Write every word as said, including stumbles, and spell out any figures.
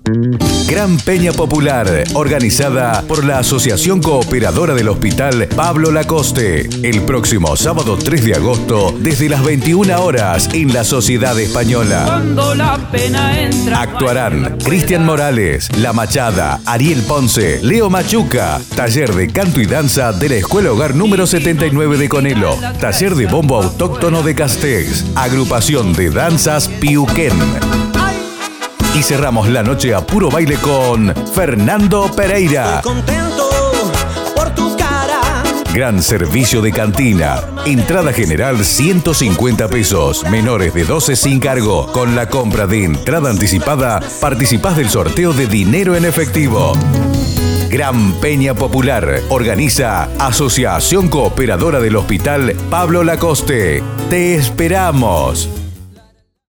Gran Peña Popular, organizada por la Asociación Cooperadora del Hospital Pablo Lacoste. El próximo sábado tres de agosto, desde las veintiuna horas, en la Sociedad Española. Cuando la pena entra, Actuarán Cristian Morales, La Machada, Ariel Ponce, Leo Machuca. Taller de canto y danza de la Escuela Hogar número setenta y nueve de Conelo. Taller de bombo autóctono de Castex. Agrupación de danzas Piuquén. Y cerramos la noche a puro baile con Fernando Pereira. Estoy contento por tu cara. Gran servicio de cantina. Entrada general ciento cincuenta pesos. Menores de doce sin cargo. Con la compra de entrada anticipada, participás del sorteo de dinero en efectivo. Gran Peña Popular. Organiza Asociación Cooperadora del Hospital Pablo Lacoste. Te esperamos.